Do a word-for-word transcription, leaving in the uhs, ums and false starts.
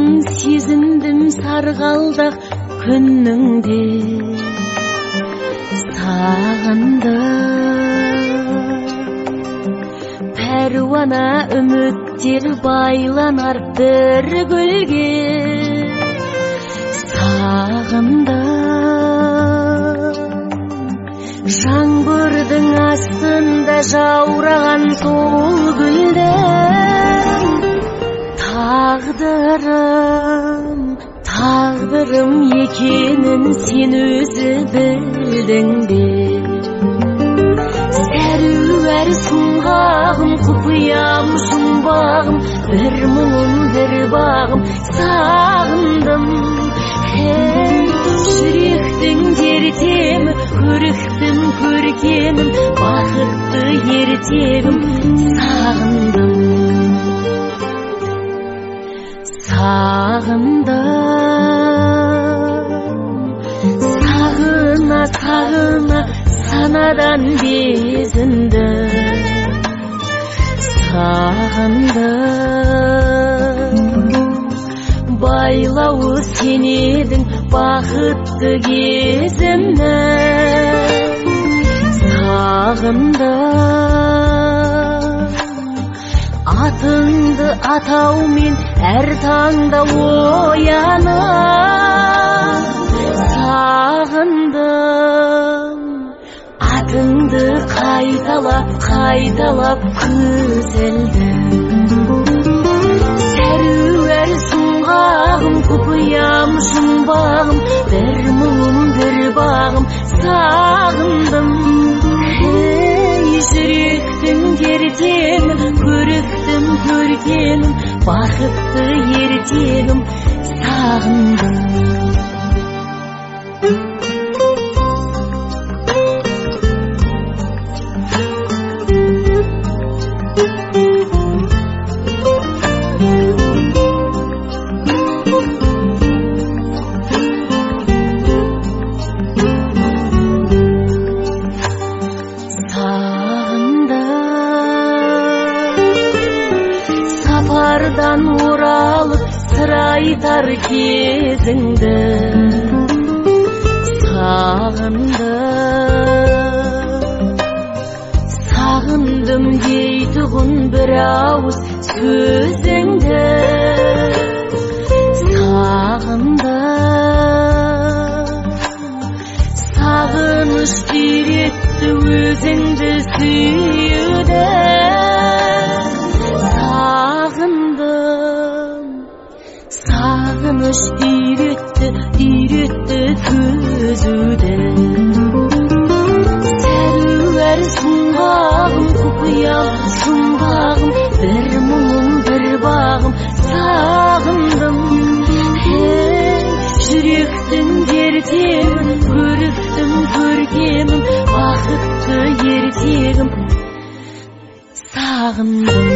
сезіндім сарғалдақ күніңде сағындым. Пәруана үміттер байланар бір гүлге сағындым. Жаңбырдың астында жаураған сол гүлдің тағдырым, тағдырым екенін сен өзі білдің бе? Сәруәр сұңғағым, құпиям жұмбағым, бір мұңым бір бағым сағындым. Хей, жүректің ертемі, көріктім көркемім, бақытты ертегім сағындым. Сағындым, сағына сағына санадан безінді. Сағындым, байлауы сен едің бақытты кезімді. Сағындым, атыңды атаумен әр таңда оянып. Сағындым, атыңды қайталап қайталап көзілдім. Сәруәр сұңғағым, құпиям жұмбағым, бір мұңым бір бағым сағындым. Ей, жүректің ертемім, көріктім көркемім, бақытты ертегім сағындым. Сапардан оралып сыр айтар кезіңді сағындым. Сағындым дейтұғын бір ауыз сөзіңді сағындым. Сағыныш үйретті өзіңді сүюді. Сағыныш үйретті, үйретті төзуді. Сәруәр сұңғағым, құпиям жұмбағым, бір мұңым бір бағым сағындым. Ей, жүректің ертемім, көріктім көркемім, бақытты ертегім сағындым.